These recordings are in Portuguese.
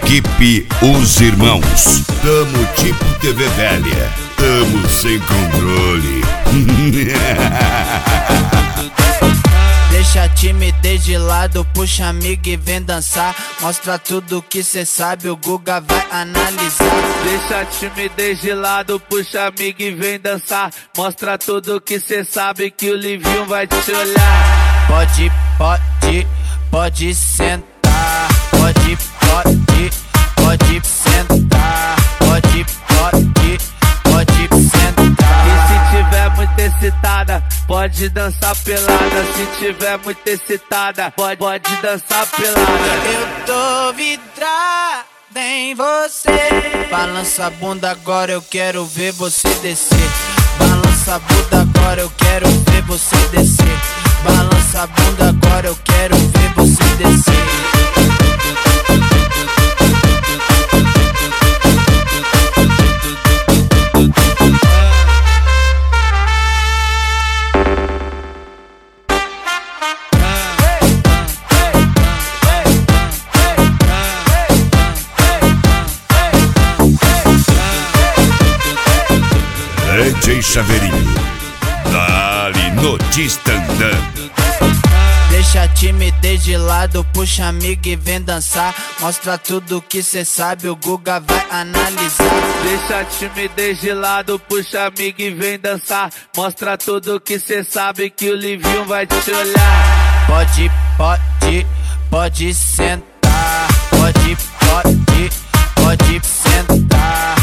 Equipe Os Irmãos. Tamo tipo TV velha. Tamo sem controle. Deixa a timidez de lado, puxa amigo e vem dançar. Mostra tudo que cê sabe, o Guga vai analisar. Deixa a timidez de lado, puxa amigo e vem dançar. Mostra tudo que cê sabe, que o Livinho vai te olhar. Pode sentar. Pode sentar. Pode sentar. E se tiver muito excitada, pode dançar pelada. Se tiver muito excitada, pode dançar pelada. Eu tô vidrada em você. Balança a bunda agora, eu quero ver você descer. Balança a bunda agora, eu quero ver você descer. Balança a bunda agora, eu quero ver você descer. DJ Chaveirinho, dali no Distandã. Deixa a timidez de lado, puxa amigo e vem dançar. Mostra tudo que cê sabe, o Guga vai analisar. Deixa a timidez de lado, puxa amigo e vem dançar. Mostra tudo que cê sabe, que o Livinho vai te olhar. Pode sentar. Pode sentar.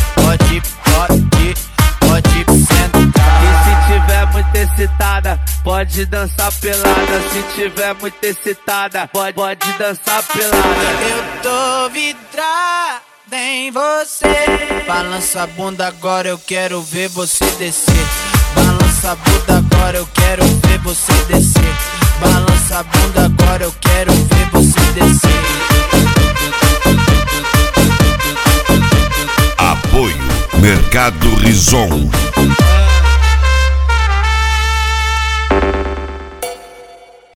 Pode sentar. E se tiver muito excitada, pode dançar pelada. Se tiver muito excitada, pode dançar pelada. Eu tô vidrada em você. Balança a bunda agora, eu quero ver você descer. Balança a bunda agora, eu quero ver você descer. Balança a bunda agora, eu quero ver você descer. Apoio Mercado Rison.